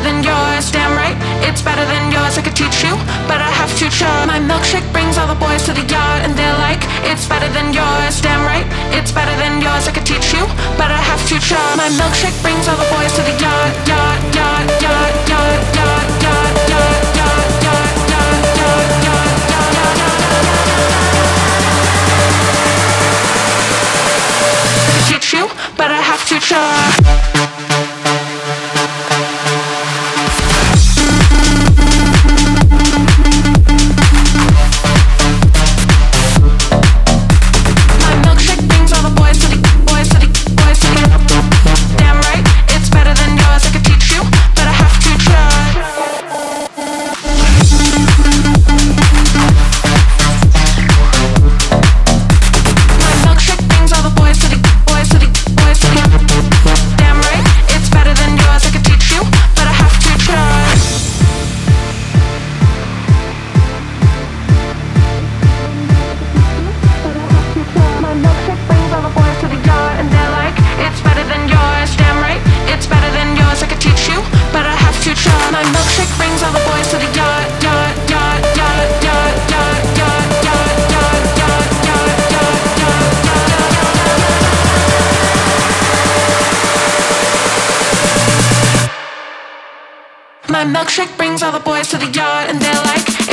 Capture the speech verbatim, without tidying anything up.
than yours, damn right. It's better than yours, I could teach you, but I have to try. My milkshake brings all the boys to the yard, and they're like, it's better than yours, damn right. It's better than yours, I could teach you, but I have to try. My milkshake brings all the boys to the yard, yard, yard, yard, yard, yard, yard, yard, yard, yard, yard, yard, yard, yard, I could teach you, but I have to try. My milkshake brings all the boys to the yard, and they're like,